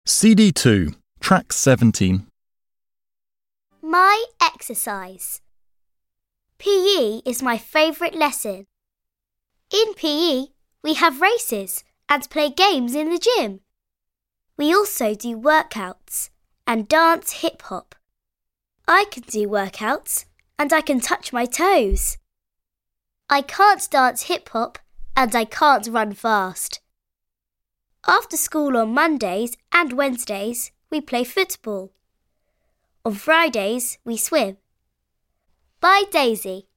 CD2, Track 17. My exercise. PE is my favourite lesson. In PE, we have races and play games in the gym. We also do workouts and dance hip-hop. I can do workouts and I can touch my toes. I can't dance hip-hop and I can't run fast. After school on Mondays and Wednesdays, we play football. On Fridays, we swim. Bye, Daisy.